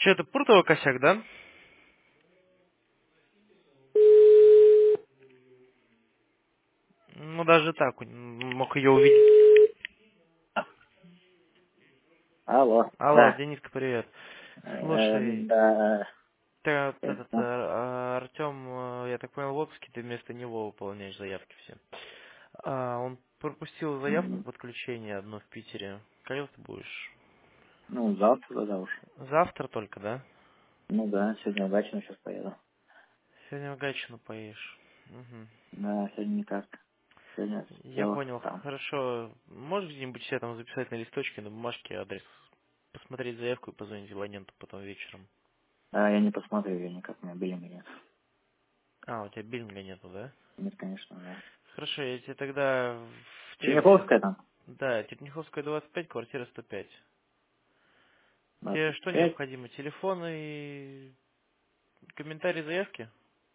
Че, это Пуртова косяк, да? Ну, даже так мог ее увидеть. Алло, Алло, да. Дениска, привет. Слушай, Да, ясно. Артем, я так понял, в отпуске, ты вместо него выполняешь заявки все. Он пропустил заявку М, подключения одну в Питере. Когда ты будешь? Ну, завтра тогда уж. Завтра только, да? Ну да, сегодня удачно сейчас поеду. Сегодня в Гатчину поедешь. Мгм. Да, сегодня никак. Сегодня Я все понял. там. Хорошо. Можешь где-нибудь себе там записать на листочке, на бумажке адрес? Посмотреть заявку и позвонить абоненту потом вечером. А, я не посмотрю ее никак, у меня биллинга нет. У тебя биллинга нету, да? Нет, конечно, да. Хорошо, я тебе тогда в Черняховская там? Да, Черняховская, 25, квартира 105. Тебе что 25? необходимо? Телефон и комментарий заявки?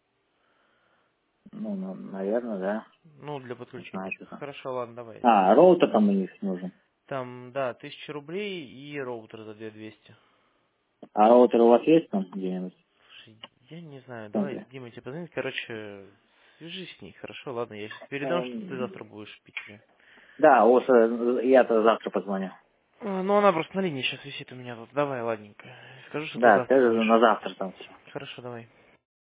Ну, наверное, да. Ну, для Не подключения. знаю, что там. Хорошо, ладно, давай. А, роутер там у них нужен. Там, да, 1000 рублей и роутер за 2200. А роутер у вас есть там где-нибудь Слушай, я не знаю, в давай центре? Дима тебе позвонит. Короче, свяжись с ней. Хорошо, ладно, я сейчас передам, что ты Эм, завтра будешь в Питере. Да, вот я-то завтра позвоню. Ну, она просто на линии сейчас висит у меня тут. Давай, ладненько. Скажу, что ты Да, завтра скажи будешь. на завтра там все. Хорошо, давай.